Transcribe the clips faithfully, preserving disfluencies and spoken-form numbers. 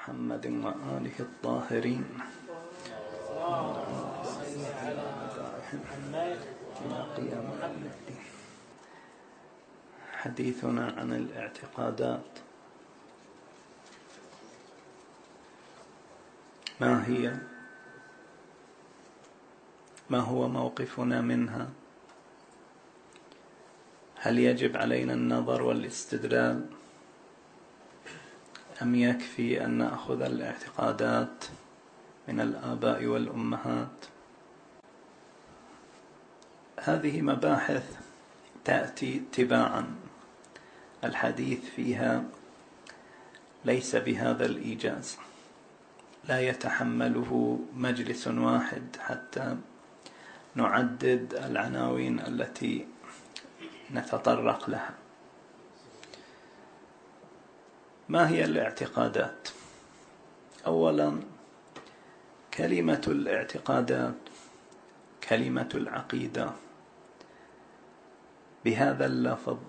محمد وآله الطاهرين إلى قيام الدين. حديثنا عن الاعتقادات، ما هي؟ ما هو موقفنا منها؟ هل يجب علينا النظر والاستدلال، أم يكفي أن نأخذ الاعتقادات من الآباء والأمهات؟ هذه مباحث تأتي تباعا، الحديث فيها ليس بهذا الإيجاز، لا يتحمله مجلس واحد حتى نعدد العناوين التي نتطرق لها. ما هي الاعتقادات؟ أولا، كلمة الاعتقادات، كلمة العقيدة بهذا اللفظ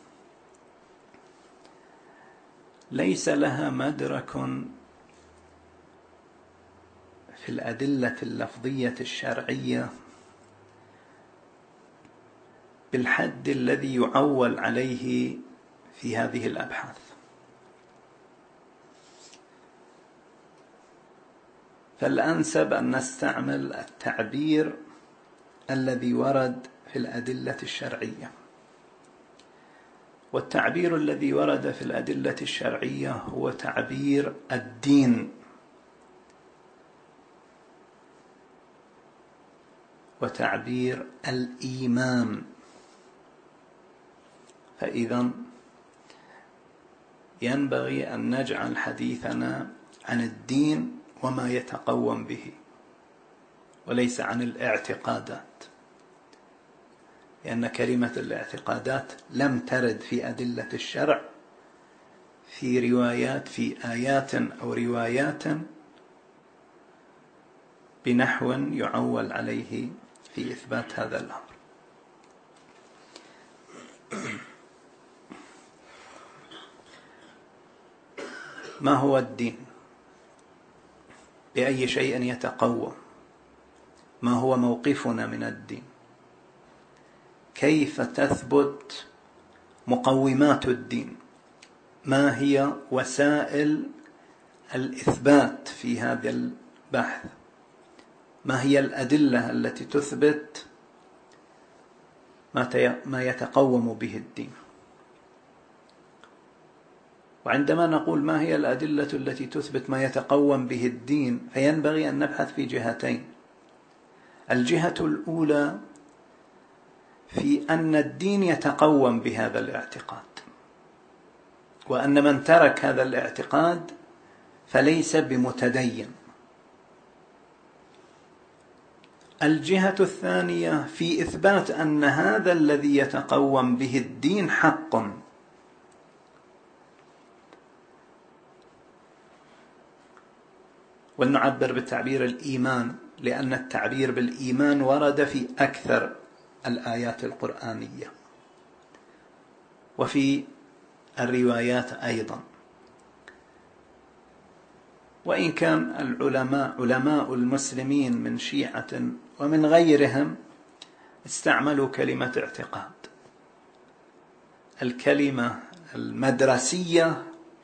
ليس لها مدرك في الأدلة اللفظية الشرعية بالحد الذي يعول عليه في هذه الأبحاث. فالأنسب أن نستعمل التعبير الذي ورد في الأدلة الشرعية، والتعبير الذي ورد في الأدلة الشرعية هو تعبير الدين وتعبير الإيمان. فإذا ينبغي أن نجعل حديثنا عن الدين وما يتقوم به، وليس عن الاعتقادات، لأن كلمة الاعتقادات لم ترد في أدلة الشرع في روايات في آيات أو روايات بنحو يعول عليه في إثبات هذا الأمر. ما هو الدين؟ بأي شيء يتقوم؟ ما هو موقفنا من الدين؟ كيف تثبت مقومات الدين؟ ما هي وسائل الإثبات في هذا البحث؟ ما هي الأدلة التي تثبت ما يتقوم به الدين؟ وعندما نقول ما هي الأدلة التي تثبت ما يتقوم به الدين، فينبغي أن نبحث في جهتين. الجهة الأولى في أن الدين يتقوم بهذا الاعتقاد، وأن من ترك هذا الاعتقاد فليس بمتدين. الجهة الثانية في إثبات أن هذا الذي يتقوم به الدين حق، ولنعبر بالتعبير الإيمان، لأن التعبير بالإيمان ورد في أكثر الآيات القرآنية وفي الروايات أيضا. وإن كان العلماء علماء المسلمين من شيعة ومن غيرهم استعملوا كلمة اعتقاد، الكلمة المدرسية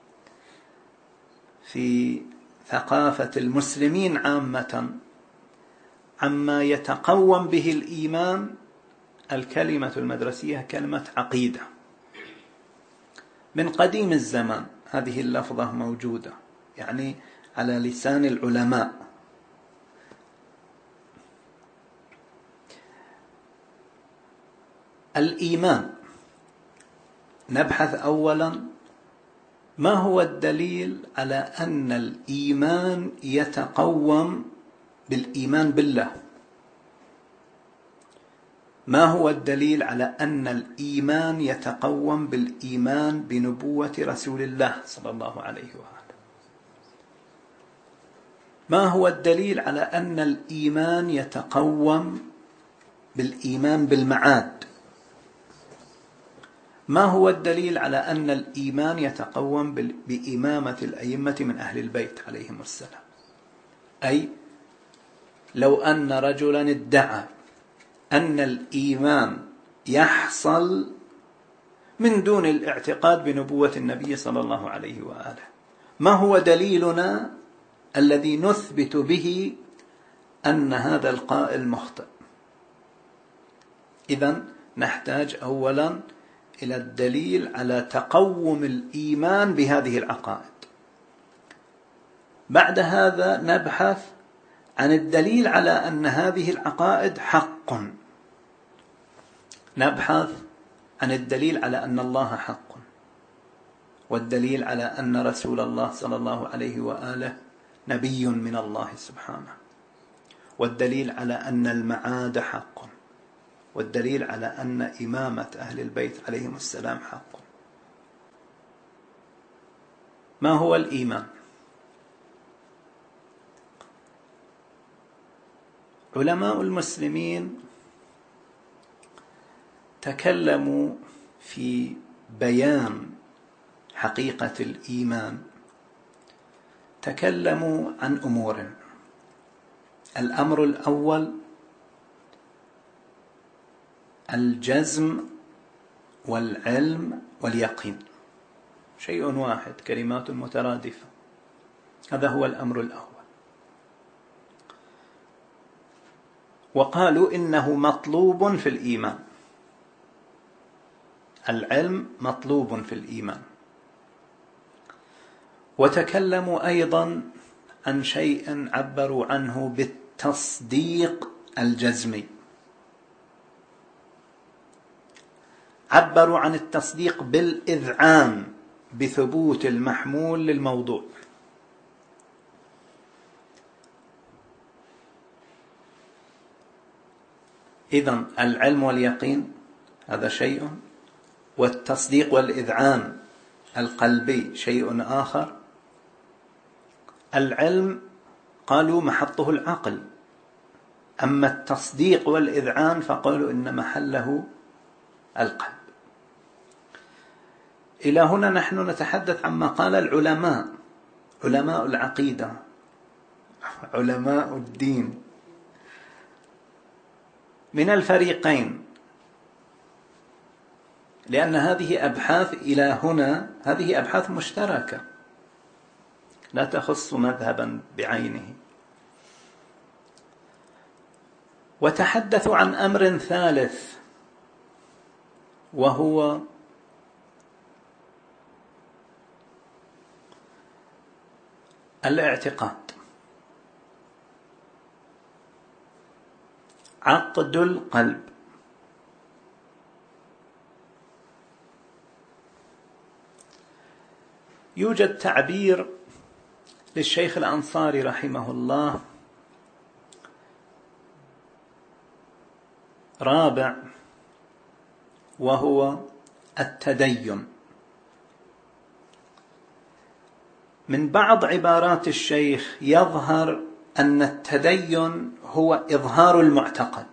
في ثقافة المسلمين عامة عما يتقوم به الإيمان، الكلمة المدرسية كلمة عقيدة. من قديم الزمان هذه اللفظة موجودة، يعني على لسان العلماء. الإيمان، نبحث أولا ما هو الدليل على أن الإيمان يتقوم بالإيمان بالله؟ ما هو الدليل على أن الإيمان يتقوم بالإيمان بنبوة رسول الله صلى الله عليه وآله؟ ما هو الدليل على أن الإيمان يتقوم بالإيمان بالمعاد؟ ما هو الدليل على أن الإيمان يتقوم بإمامة الأئمة من أهل البيت عليهم السلام؟ أي لو أن رجلا ادعى أن الإيمان يحصل من دون الاعتقاد بنبوة النبي صلى الله عليه وآله، ما هو دليلنا الذي نثبت به أن هذا القائل مخطئ؟ إذن نحتاج أولا إلى الدليل على تقوم الإيمان بهذه العقائد. بعد هذا نبحث عن الدليل على أن هذه العقائد حق، نبحث عن الدليل على أن الله حق، والدليل على أن رسول الله صلى الله عليه وآله نبي من الله سبحانه، والدليل على أن المعاد حق، والدليل على أن إمامة أهل البيت عليهم السلام حق. ما هو الإيمان؟ علماء المسلمين تكلموا في بيان حقيقة الإيمان، تكلموا عن أمور. الأمر الأول الجزم والعلم واليقين، شيء واحد، كلمات مترادفة، هذا هو الأمر الأول. وقالوا إنه مطلوب في الإيمان، العلم مطلوب في الإيمان. وتكلموا أيضا عن شيء عبروا عنه بالتصديق الجزمي، عبروا عن التصديق بالإذعان بثبوت المحمول للموضوع. إذن العلم واليقين هذا شيء، والتصديق والإذعان القلبي شيء آخر. العلم قالوا محطه العقل، أما التصديق والإذعان فقالوا إن محله القلب. إلى هنا نحن نتحدث عما قال العلماء، علماء العقيدة، علماء الدين من الفريقين، لأن هذه أبحاث إلى هنا هذه أبحاث مشتركة لا تخص مذهبا بعينه. وتحدثوا عن أمر ثالث، وهو الاعتقاد، عقد القلب. يوجد تعبير للشيخ الأنصاري رحمه الله رابع، وهو التدين. من بعض عبارات الشيخ يظهر أن التدين هو إظهار المعتقد،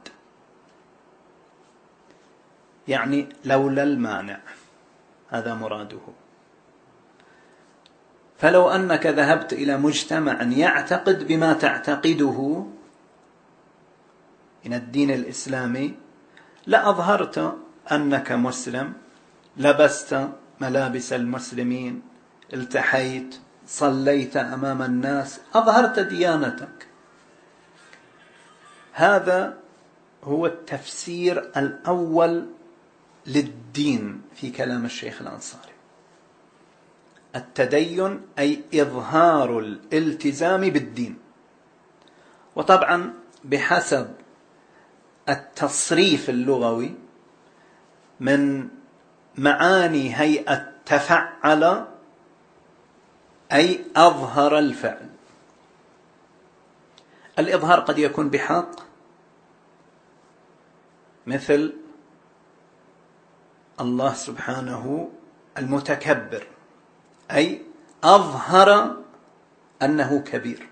يعني لولا المانع، هذا مراده. فلو أنك ذهبت إلى مجتمع يعتقد بما تعتقده من الدين الإسلامي لأظهرت أنك مسلم، لبست ملابس المسلمين، التحيت، صليت أمام الناس، أظهرت ديانتك. هذا هو التفسير الأول للدين في كلام الشيخ الأنصاري. التدين أي إظهار الالتزام بالدين. وطبعا بحسب التصريف اللغوي من معاني هيئة تفعل أي أظهر الفعل. الإظهار قد يكون بحق، مثل الله سبحانه المتكبر، أي أظهر أنه كبير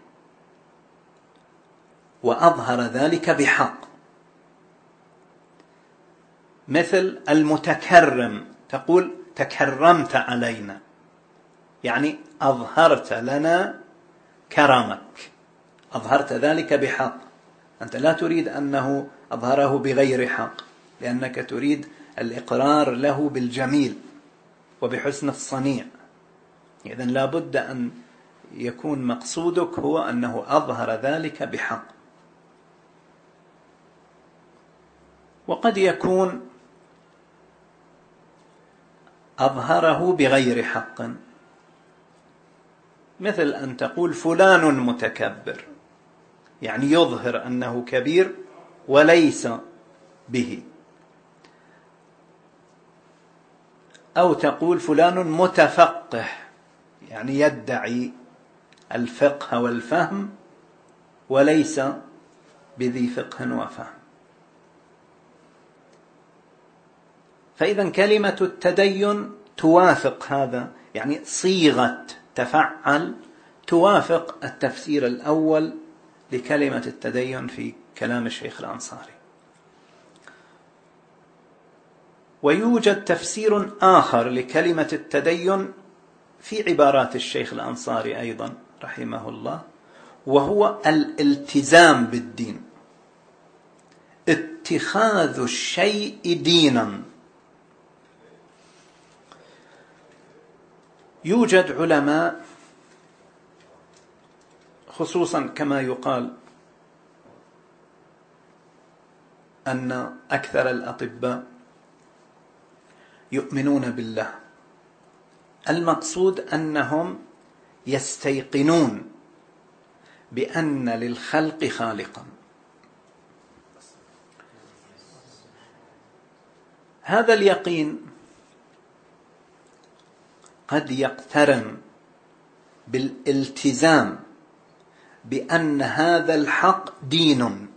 وأظهر ذلك بحق. مثل المتكرم، تقول تكرمت علينا، يعني أظهرت لنا كرمك، أظهرت ذلك بحق. أنت لا تريد أنه أظهره بغير حق، لأنك تريد الإقرار له بالجميل وبحسن الصنيع. إذن لا بد أن يكون مقصودك هو أنه أظهر ذلك بحق. وقد يكون أظهره بغير حق، مثل أن تقول فلان متكبر، يعني يظهر أنه كبير وليس به. أو تقول فلان متفقه، يعني يدعي الفقه والفهم وليس بذي فقه وفهم. فإذا كلمة التدين توافق هذا، يعني صيغة تفعل توافق التفسير الأول لكلمة التدين في كلام الشيخ الأنصاري. ويوجد تفسير آخر لكلمة التدين في عبارات الشيخ الأنصاري أيضا رحمه الله، وهو الالتزام بالدين، اتخاذ الشيء دينا. يوجد علماء خصوصا كما يقال أن أكثر الأطباء يؤمنون بالله، المقصود أنهم يستيقنون بأن للخلق خالقا. هذا اليقين قد يقترن بالالتزام بأن هذا الحق دين،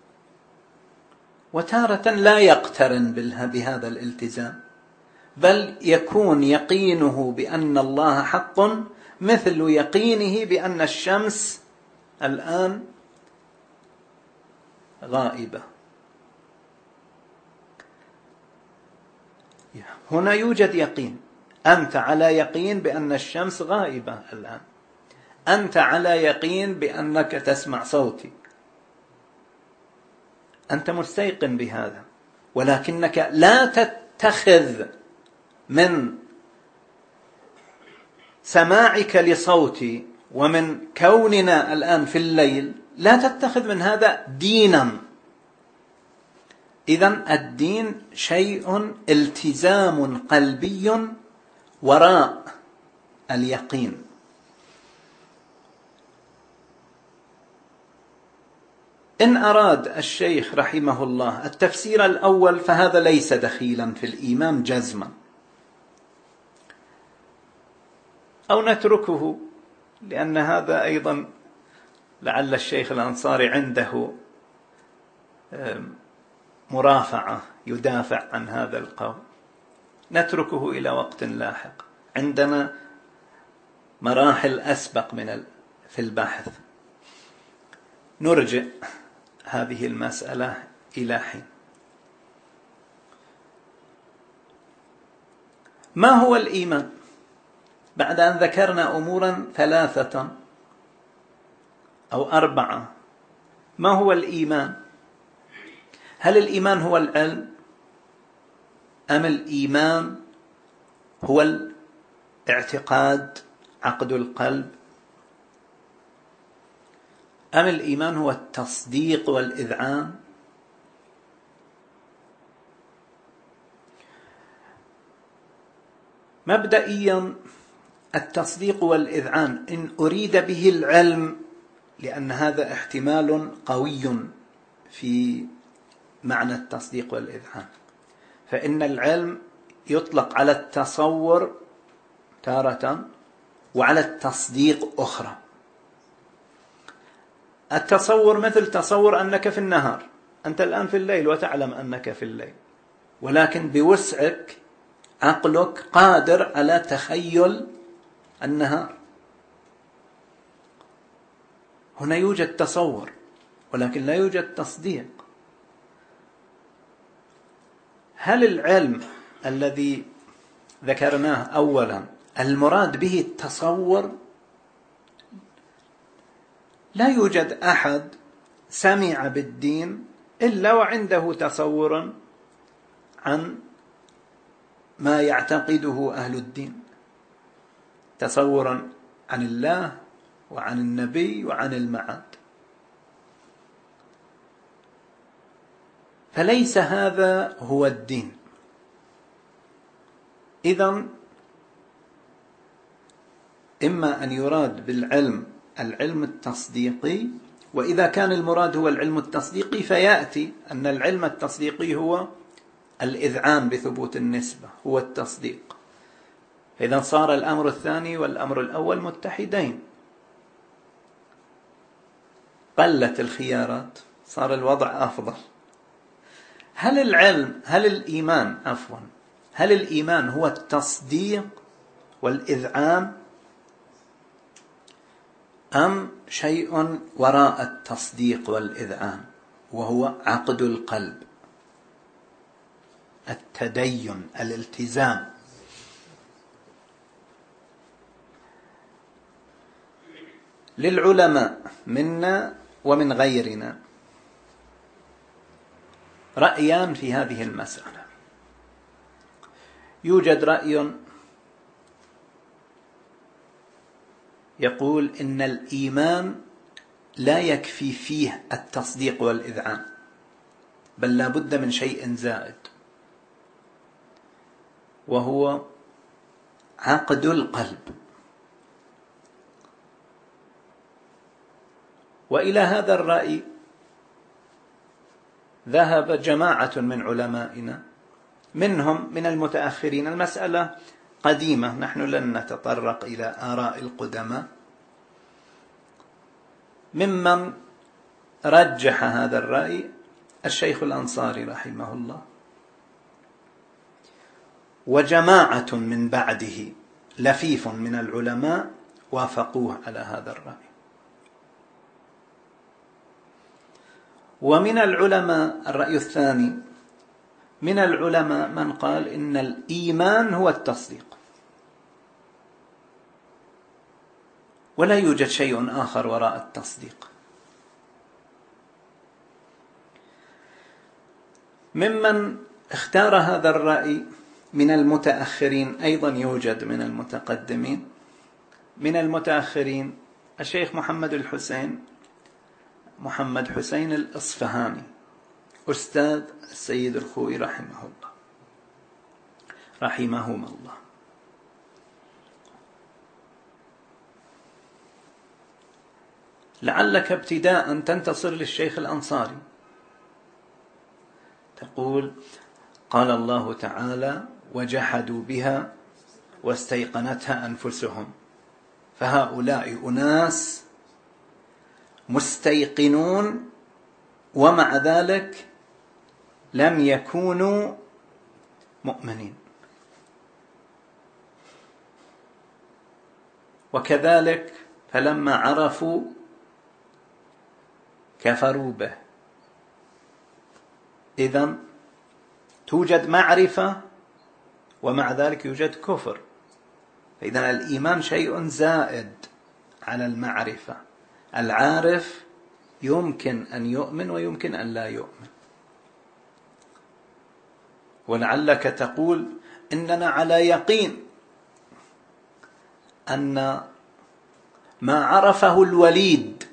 وتارة لا يقترن بهذا الالتزام، بل يكون يقينه بأن الله حق مثل يقينه بأن الشمس الآن غائبة. هنا يوجد يقين، أنت على يقين بأن الشمس غائبة الآن، أنت على يقين بأنك تسمع صوتي، أنت مستيقن بهذا، ولكنك لا تتخذ من سماعك لصوتي ومن كوننا الآن في الليل، لا تتخذ من هذا دينا. إذن الدين شيء التزام قلبي وراء اليقين. إن أراد الشيخ رحمه الله التفسير الأول فهذا ليس دخيلا في الإيمان جزما، أو نتركه، لأن هذا أيضا لعل الشيخ الأنصاري عنده مرافعة يدافع عن هذا القول، نتركه إلى وقت لاحق، عندنا مراحل أسبق من في البحث، نرجع هذه المسألة إلى حين. ما هو الإيمان؟ بعد أن ذكرنا أمورا ثلاثة أو أربعة، ما هو الإيمان؟ هل الإيمان هو العلم، أم الإيمان هو الاعتقاد عقد القلب، أم الإيمان هو التصديق والإذعان؟ مبدئيا التصديق والإذعان إن أريد به العلم، لأن هذا احتمال قوي في معنى التصديق والإذعان، فإن العلم يطلق على التصور تارة وعلى التصديق أخرى. التصور مثل تصور أنك في النهار، أنت الآن في الليل وتعلم أنك في الليل، ولكن بوسعك عقلك قادر على تخيل النهار. هنا يوجد تصور ولكن لا يوجد تصديق. هل العلم الذي ذكرناه أولا، المراد به التصور. لا يوجد أحد سمع بالدين إلا وعنده تصور عن ما يعتقده أهل الدين، تصورا عن الله وعن النبي وعن المعاد. فليس هذا هو الدين. إذن إما أن يراد بالعلم العلم التصديقي، وإذا كان المراد هو العلم التصديقي فيأتي أن العلم التصديقي هو الإذعان بثبوت النسبة، هو التصديق. إذن صار الأمر الثاني والأمر الأول متحدين، قلت الخيارات، صار الوضع أفضل. هل العلم هل الإيمان عفوا هل الإيمان هو التصديق والإذعان، أم شيء وراء التصديق والإذعان وهو عقد القلب، التدين، الالتزام؟ للعلماء منا ومن غيرنا رأيان في هذه المسألة. يوجد رأي يقول إن الإيمان لا يكفي فيه التصديق والإذعان، بل لا بد من شيء زائد، وهو عقد القلب. وإلى هذا الرأي ذهب جماعة من علمائنا، منهم من المتأخرين. المسألة قديمة، نحن لن نتطرق إلى آراء القدماء. ممن رجح هذا الرأي الشيخ الأنصاري رحمه الله، وجماعة من بعده لفيف من العلماء وافقوه على هذا الرأي. ومن العلماء الرأي الثاني، من العلماء من قال إن الإيمان هو التصديق ولا يوجد شيء آخر وراء التصديق. ممن اختار هذا الرأي من المتأخرين، أيضا يوجد من المتقدمين. من المتأخرين الشيخ محمد الحسين محمد حسين الإصفهاني أستاذ السيد الخوئي رحمه الله رحمهما الله. لعلك ابتداء تنتصر للشيخ الأنصاري، تقول: قال الله تعالى: وجحدوا بها واستيقنتها أنفسهم، فهؤلاء أناس مستيقنون ومع ذلك لم يكونوا مؤمنين. وكذلك فلما عرفوا كفروا به. إذن توجد معرفة ومع ذلك يوجد كفر. فإذن الإيمان شيء زائد على المعرفة. العارف يمكن أن يؤمن ويمكن أن لا يؤمن. ولعلك تقول: إننا على يقين أن ما عرفه الوليد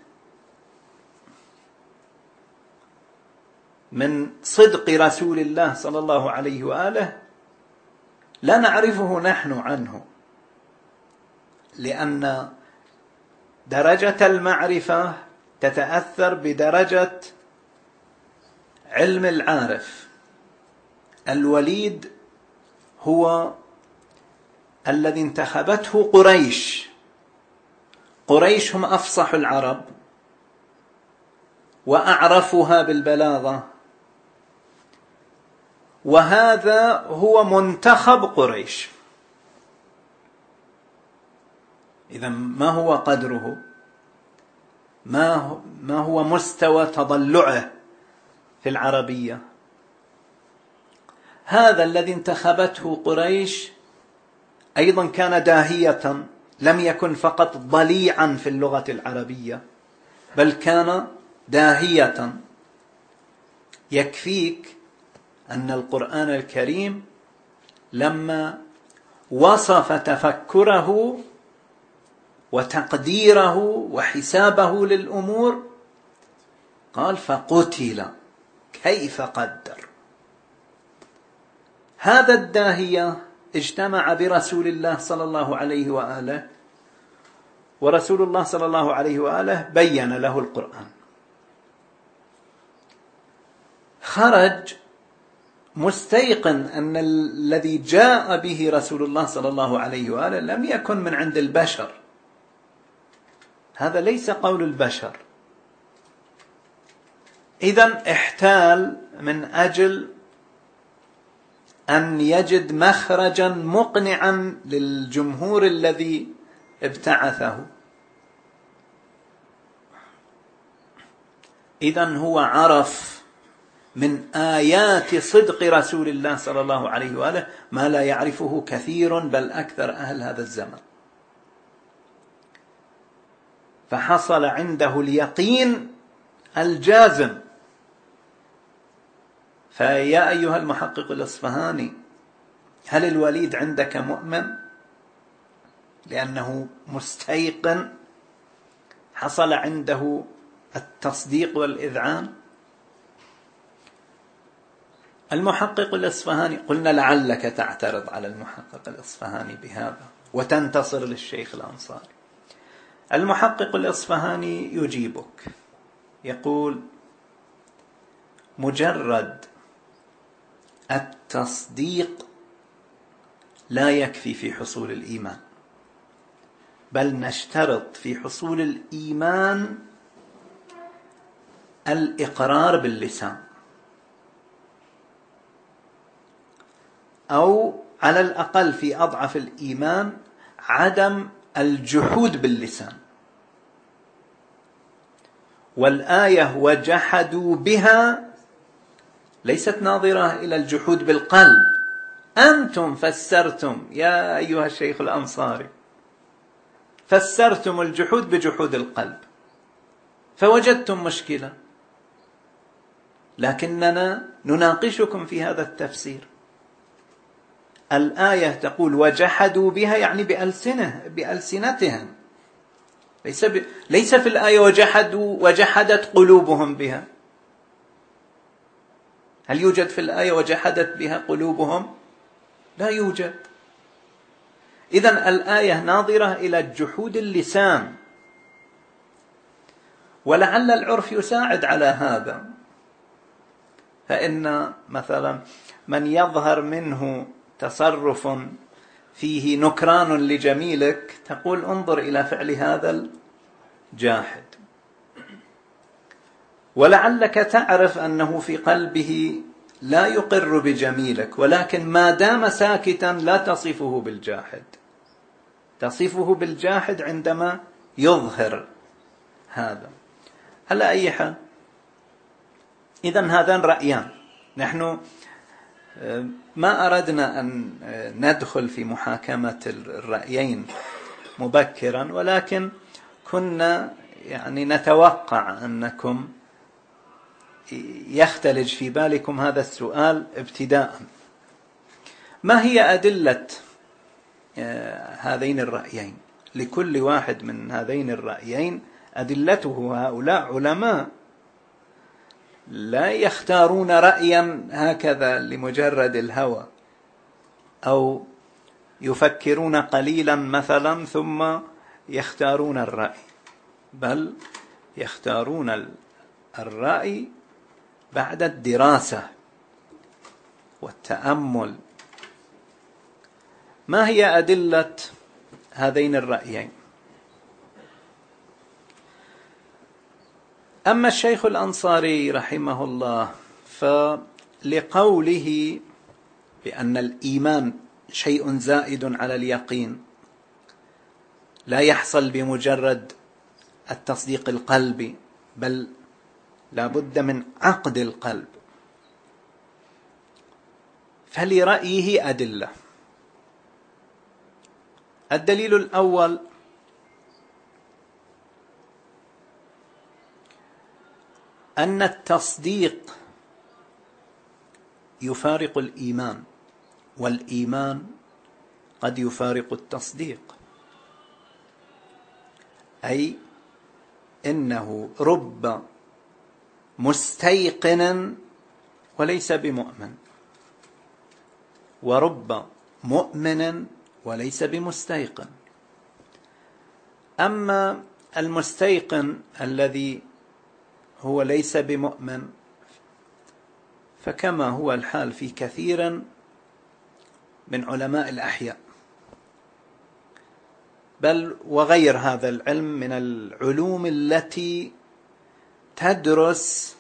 من صدق رسول الله صلى الله عليه وآله لا نعرفه نحن عنه، لأن درجة المعرفة تتأثر بدرجة علم العارف. الوليد هو الذي انتخبته قريش. قريش هم أفصح العرب وأعرفها بالبلاغة، وهذا هو منتخب قريش. إذا ما هو قدره؟ ما ما هو مستوى تضلعه في العربية؟ هذا الذي انتخبته قريش أيضا كان داهية، لم يكن فقط ضليعا في اللغة العربية، بل كان داهية. يكفيك أن القرآن الكريم لما وصف تفكره وتقديره وحسابه للأمور قال فقتل كيف قدر. هذا الداهية اجتمع برسول الله صلى الله عليه وآله، ورسول الله صلى الله عليه وآله بين له القرآن. خرج مستيقن أن الذي جاء به رسول الله صلى الله عليه وآله لم يكن من عند البشر، هذا ليس قول البشر. إذن احتال من أجل أن يجد مخرجا مقنعا للجمهور الذي ابتعثه. إذن هو عرف من آيات صدق رسول الله صلى الله عليه وآله ما لا يعرفه كثير بل أكثر أهل هذا الزمن، فحصل عنده اليقين الجازم. فيا أيها المحقق الإصفهاني، هل الوليد عندك مؤمن لأنه مستيقن حصل عنده التصديق والإذعان؟ المحقق الإصفهاني قلنا لعلك تعترض على المحقق الإصفهاني بهذا وتنتصر للشيخ الأنصاري. المحقق الإصفهاني يجيبك، يقول مجرد التصديق لا يكفي في حصول الإيمان، بل نشترط في حصول الإيمان الإقرار باللسان، أو على الأقل في أضعف الإيمان عدم الجحود باللسان. والآية وجحدوا بها ليست ناظرة إلى الجحود بالقلب. أنتم فسرتم يا أيها الشيخ الأنصاري، فسرتم الجحود بجحود القلب فوجدتم مشكلة، لكننا نناقشكم في هذا التفسير. الآية تقول وجحدوا بها يعني بألسنه بألسنتهم، ليس, ب... ليس في الآية وجحدوا وجحدت قلوبهم بها. هل يوجد في الآية وجحدت بها قلوبهم؟ لا يوجد. إذن الآية ناظرة إلى جحود اللسان، ولعل العرف يساعد على هذا. فإن مثلا من يظهر منه تصرف فيه نكران لجميلك تقول انظر إلى فعل هذا الجاحد، ولعلك تعرف أنه في قلبه لا يقر بجميلك، ولكن ما دام ساكتا لا تصفه بالجاحد، تصفه بالجاحد عندما يظهر هذا. على أي حال، إذن هذان رأيان. نحن ما أردنا أن ندخل في محاكمة الرأيين مبكرا، ولكن كنا يعني نتوقع أنكم يختلج في بالكم هذا السؤال ابتداء: ما هي أدلة هذين الرأيين؟ لكل واحد من هذين الرأيين أدلته. هؤلاء علماء لا يختارون رأيا هكذا لمجرد الهوى، أو يفكرون قليلا مثلا ثم يختارون الرأي، بل يختارون الرأي بعد الدراسة والتأمل. ما هي أدلة هذين الرأيين؟ أما الشيخ الأنصاري رحمه الله فلقوله بأن الإيمان شيء زائد على اليقين لا يحصل بمجرد التصديق القلبي، بل لا بد من عقد القلب، فلرأيه أدلة. الدليل الأول أن التصديق يفارق الإيمان، والإيمان قد يفارق التصديق، أي إنه رب مستيقن وليس بمؤمن، ورب مؤمن وليس بمستيقن. أما المستيقن الذي هو ليس بمؤمن فكما هو الحال في كثير من علماء الأحياء، بل وغير هذا العلم من العلوم التي تدرس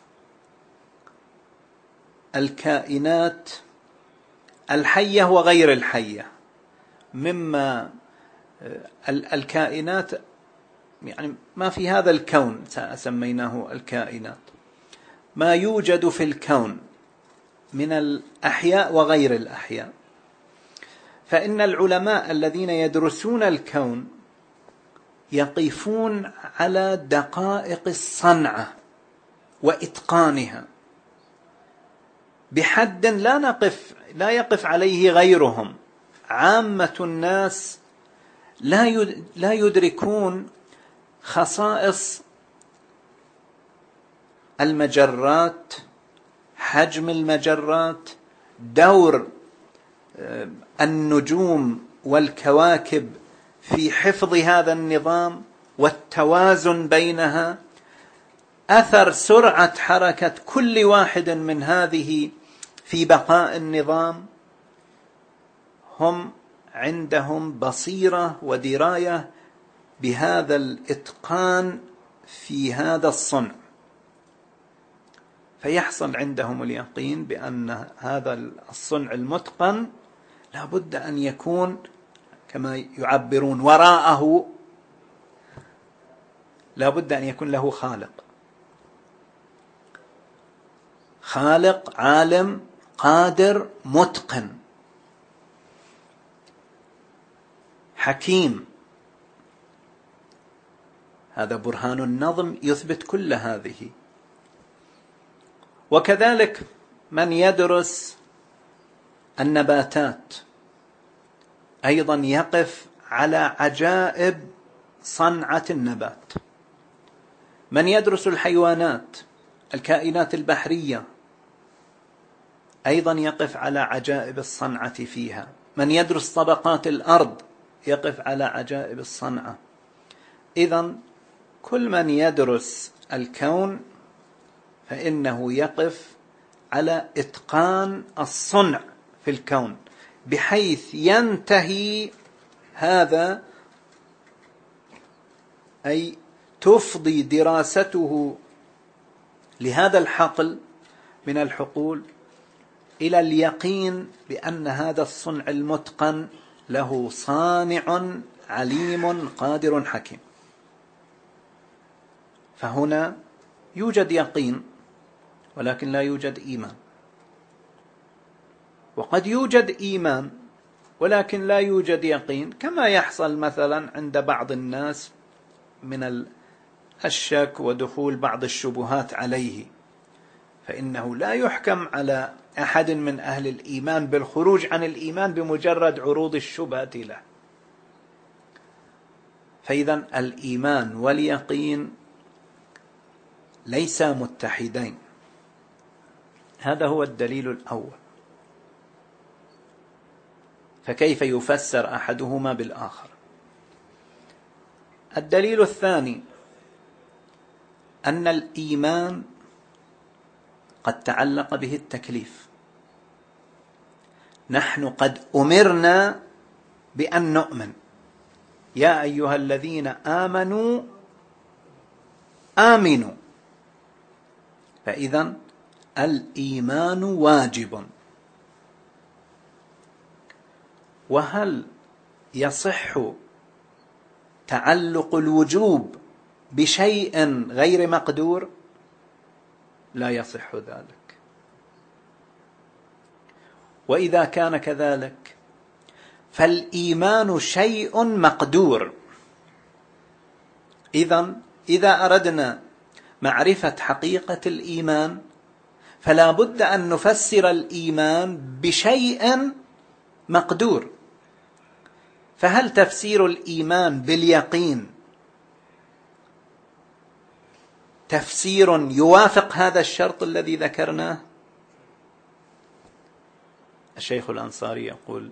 الكائنات الحية وغير الحية، مما الكائنات يعني ما في هذا الكون سميناه الكائنات، ما يوجد في الكون من الأحياء وغير الأحياء. فإن العلماء الذين يدرسون الكون يقفون على دقائق الصنعة وإتقانها بحد لا نقف لا يقف عليه غيرهم. عامة الناس لا يدركون خصائص المجرات، حجم المجرات، دور النجوم والكواكب في حفظ هذا النظام والتوازن بينها، أثر سرعة حركة كل واحد من هذه في بقاء النظام. هم عندهم بصيرة ودراية بهذا الإتقان في هذا الصنع، فيحصل عندهم اليقين بأن هذا الصنع المتقن لا بد أن يكون كما يعبرون وراءه، لا بد أن يكون له خالق، خالق عالم قادر متقن حكيم. هذا برهان النظم يثبت كل هذه. وكذلك من يدرس النباتات أيضا يقف على عجائب صنعة النبات. من يدرس الحيوانات، الكائنات البحرية، أيضا يقف على عجائب الصنعة فيها. من يدرس طبقات الأرض يقف على عجائب الصنعة. إذن كل من يدرس الكون فإنه يقف على إتقان الصنع في الكون، بحيث ينتهي هذا، أي تفضي دراسته لهذا الحقل من الحقول إلى اليقين بأن هذا الصنع المتقن له صانع عليم قادر حكيم. فهنا يوجد يقين ولكن لا يوجد إيمان، وقد يوجد إيمان ولكن لا يوجد يقين، كما يحصل مثلا عند بعض الناس من الشك ودخول بعض الشبهات عليه، فإنه لا يحكم على أحد من أهل الإيمان بالخروج عن الإيمان بمجرد عروض الشبهة له. فإذا الإيمان واليقين ليسا متحدين. هذا هو الدليل الأول. فكيف يفسر أحدهما بالآخر؟ الدليل الثاني أن الإيمان قد تعلق به التكليف. نحن قد أمرنا بأن نؤمن، يا أيها الذين آمنوا آمنوا. فإذا الإيمان واجب. وهل يصح تعلق الوجوب بشيء غير مقدور؟ لا يصح ذلك. وإذا كان كذلك فالإيمان شيء مقدور. إذن إذا أردنا معرفة حقيقة الإيمان فلا بد أن نفسر الإيمان بشيء مقدور. فهل تفسير الإيمان باليقين تفسير يوافق هذا الشرط الذي ذكرناه؟ الشيخ الأنصاري يقول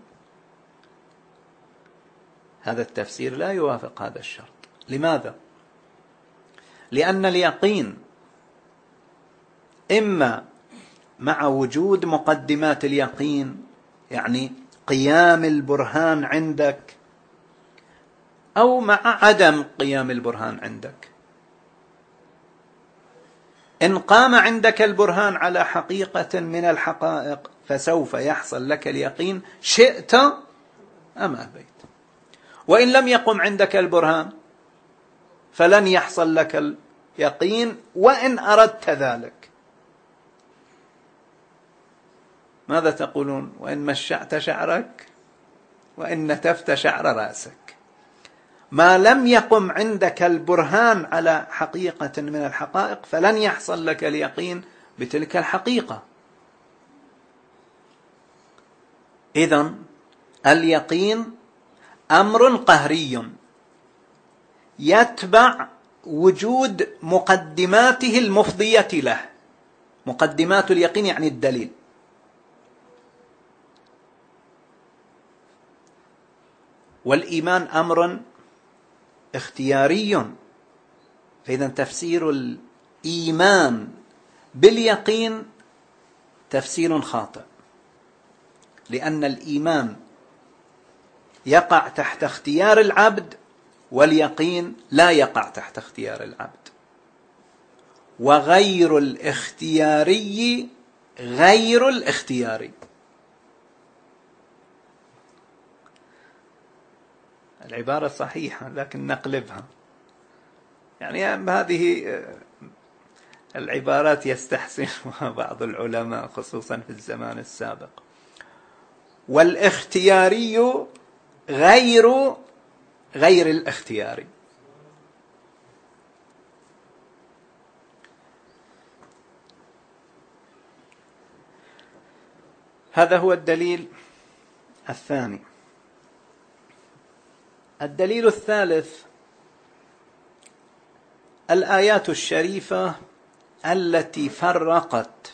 هذا التفسير لا يوافق هذا الشرط. لماذا؟ لأن اليقين إما مع وجود مقدمات اليقين، يعني قيام البرهان عندك، أو مع عدم قيام البرهان عندك. إن قام عندك البرهان على حقيقة من الحقائق فسوف يحصل لك اليقين شئت أم أبيت، وإن لم يقم عندك البرهان فلن يحصل لك اليقين وإن أردت ذلك. ماذا تقولون؟ وإن مشعت شعرك وإن نتفت شعر رأسك، ما لم يقم عندك البرهان على حقيقة من الحقائق فلن يحصل لك اليقين بتلك الحقيقة. إذن اليقين أمر قهري يتبع وجود مقدماته المفضية له. مقدمات اليقين يعني الدليل. والإيمان أمر اختياري، فإذا تفسير الإيمان باليقين تفسير خاطئ، لأن الإيمان يقع تحت اختيار العبد واليقين لا يقع تحت اختيار العبد. وغير الاختياري غير الاختياري. العبارة صحيحة لكن نقلبها. يعني هذه العبارات يستحسنها بعض العلماء خصوصا في الزمان السابق. والاختياري غير غير الاختياري. هذا هو الدليل الثاني. الدليل الثالث الآيات الشريفة التي فرقت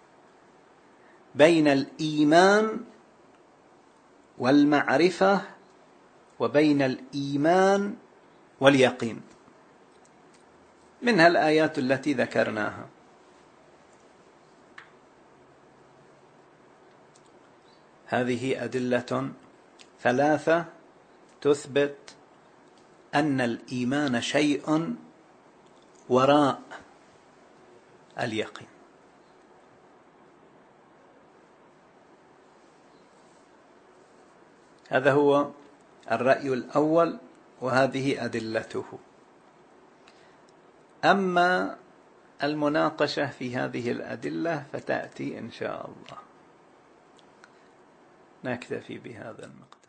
بين الإيمان والمعرفة وبين الإيمان واليقين، منها الآيات التي ذكرناها. هذه أدلة ثلاثة تثبت أن الإيمان شيء وراء اليقين. هذا هو الرأي الأول وهذه أدلته. أما المناقشة في هذه الأدلة فتأتي إن شاء الله. نكتفي بهذا المقدار.